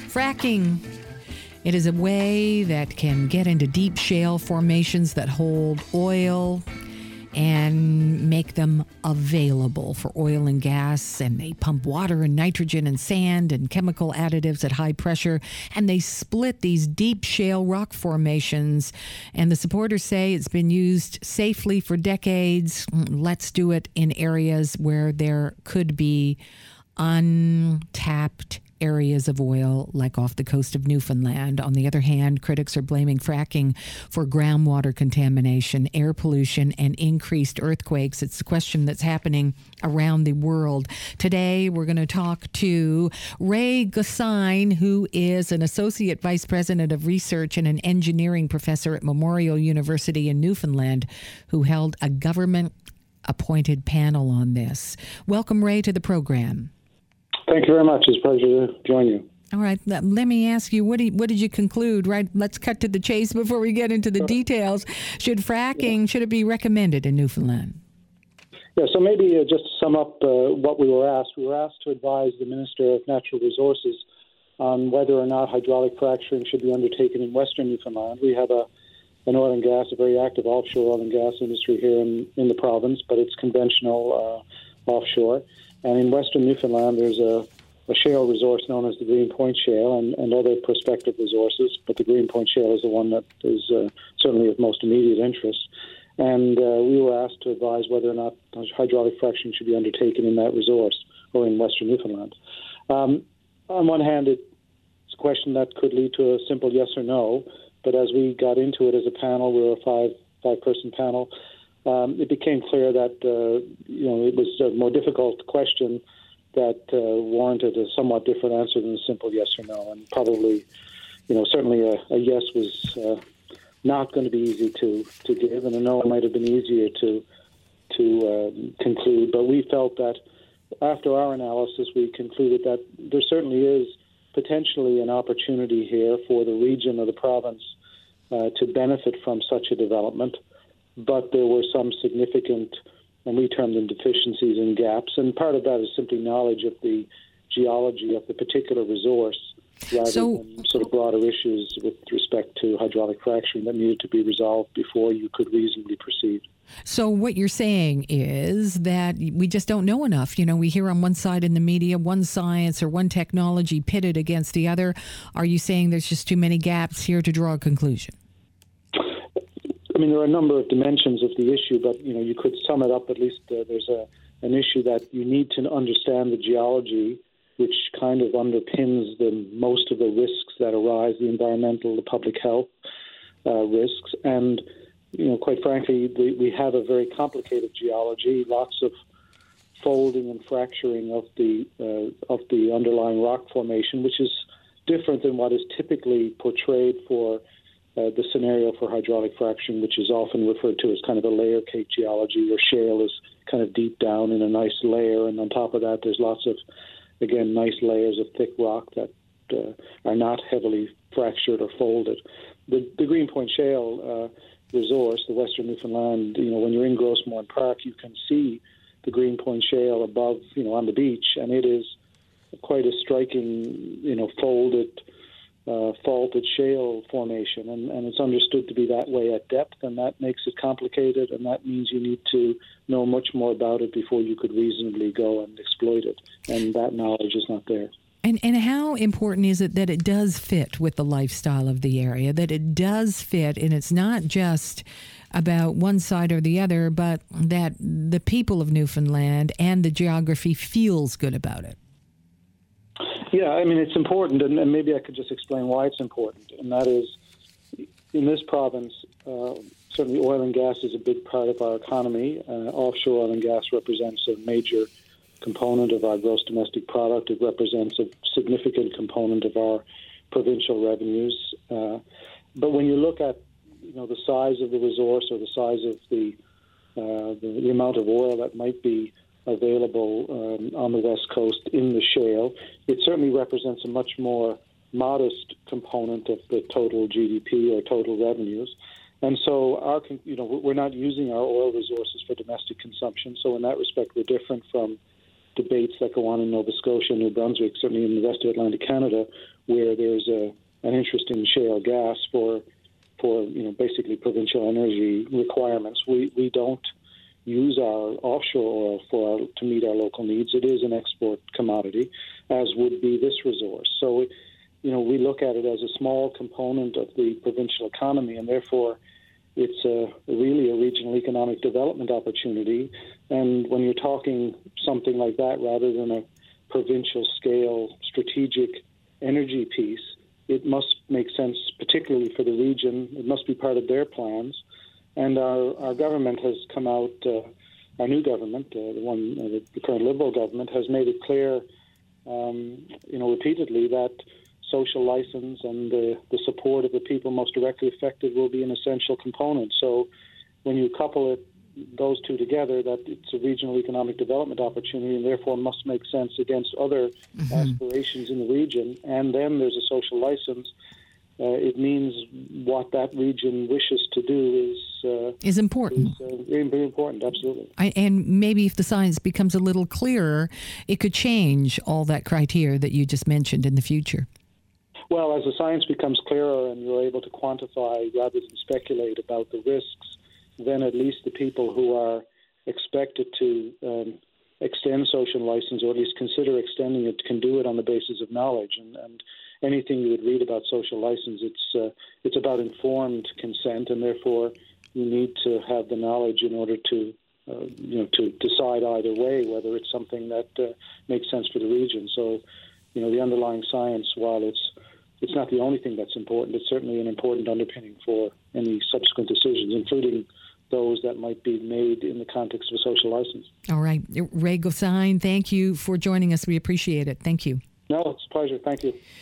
Fracking. It is a way that can get into deep shale formations that hold oil and make them available for oil and gas. And they pump water and nitrogen and sand and chemical additives at high pressure. And they split these deep shale rock formations. And the supporters say it's been used safely for decades. Let's do it in areas where there could be untapped areas of oil, like off the coast of Newfoundland. On the other hand, critics are blaming fracking for groundwater contamination, air pollution, and increased earthquakes. It's a question that's happening around the world. Today, we're going to talk to Ray Gosine, who is an Associate Vice President of Research and an engineering professor at Memorial University in Newfoundland, who held a government-appointed panel on this. Welcome, Ray, to the program. Thank you very much. It's a pleasure to join you. All right. Let me ask you, what did you conclude? Right. Let's cut to the chase before we get into the details. Should fracking, should it be recommended in Newfoundland? Yeah, so maybe just to sum up what we were asked to advise the Minister of Natural Resources on whether or not hydraulic fracturing should be undertaken in Western Newfoundland. We have an oil and gas, a very active offshore oil and gas industry here in the province, but it's conventional offshore. And in Western Newfoundland, there's a shale resource known as the Green Point Shale and other prospective resources, but the Green Point Shale is the one that is certainly of most immediate interest. And we were asked to advise whether or not hydraulic fracturing should be undertaken in that resource or in Western Newfoundland. On one hand, it's a question that could lead to a simple yes or no, but as we got into it as a panel, we were a five-person panel, it became clear that it was a more difficult question that warranted a somewhat different answer than a simple yes or no. And probably, certainly a yes was not going to be easy to give, and a no might have been easier to conclude. But we felt that after our analysis, we concluded that there certainly is potentially an opportunity here for the region or the province to benefit from such a development. But there were some significant, and we termed them deficiencies and gaps, and part of that is simply knowledge of the geology of the particular resource rather than sort of broader issues with respect to hydraulic fracturing that needed to be resolved before you could reasonably proceed. So what you're saying is that we just don't know enough. We hear on one side in the media, one science or one technology pitted against the other. Are you saying there's just too many gaps here to draw a conclusion? I mean, there are a number of dimensions of the issue, but, you could sum it up. At least there's an issue that you need to understand the geology, which kind of underpins most of the risks that arise, the environmental, the public health risks. And, quite frankly, we have a very complicated geology, lots of folding and fracturing of the underlying rock formation, which is different than what is typically portrayed for the scenario for hydraulic fracturing, which is often referred to as kind of a layer cake geology, where shale is kind of deep down in a nice layer, and on top of that there's lots of, again, nice layers of thick rock that are not heavily fractured or folded. The Green Point Shale resource, the Western Newfoundland, when you're in Grossmorn Park, you can see the Green Point Shale above, on the beach, and it is quite a striking, folded, faulted shale formation, and it's understood to be that way at depth, and that makes it complicated, and that means you need to know much more about it before you could reasonably go and exploit it, and that knowledge is not there. And how important is it that it does fit with the lifestyle of the area, that it does fit, and it's not just about one side or the other, but that the people of Newfoundland and the geography feels good about it? Yeah, I mean, it's important, and maybe I could just explain why it's important, and that is, in this province, certainly oil and gas is a big part of our economy. Offshore oil and gas represents a major component of our gross domestic product. It represents a significant component of our provincial revenues. But when you look at, the size of the resource or the size of the amount of oil that might be available on the West Coast in the shale, it certainly represents a much more modest component of the total GDP or total revenues. And so we're not using our oil resources for domestic consumption. So in that respect, we're different from debates that go on in Nova Scotia, New Brunswick, certainly in the rest of Atlantic Canada, where there's an interest in shale gas for basically provincial energy requirements. We don't use our offshore oil to meet our local needs. It is an export commodity, as would be this resource. So, we look at it as a small component of the provincial economy, and therefore it's really a regional economic development opportunity. And when you're talking something like that, rather than a provincial scale strategic energy piece, it must make sense, particularly for the region. It must be part of their plans. And our government has come out, our new government, the current Liberal government, has made it clear, repeatedly that social license and the support of the people most directly affected will be an essential component. So when you couple those two together, that it's a regional economic development opportunity and therefore must make sense against other aspirations in the region. And then there's a social license. It means what that region wishes to do is important. Very important, absolutely. And maybe if the science becomes a little clearer, it could change all that criteria that you just mentioned in the future. Well, as the science becomes clearer and you're able to quantify rather than speculate about the risks, then at least the people who are expected to extend social license, or at least consider extending it, can do it on the basis of knowledge. And anything you would read about social license, it's about informed consent, and therefore you need to have the knowledge in order to to decide either way whether it's something that makes sense for the region. So, the underlying science, while it's not the only thing that's important, it's certainly an important underpinning for any subsequent decisions, including those that might be made in the context of a social license. All right. Ray Gosine, thank you for joining us. We appreciate it. Thank you. No, it's a pleasure. Thank you.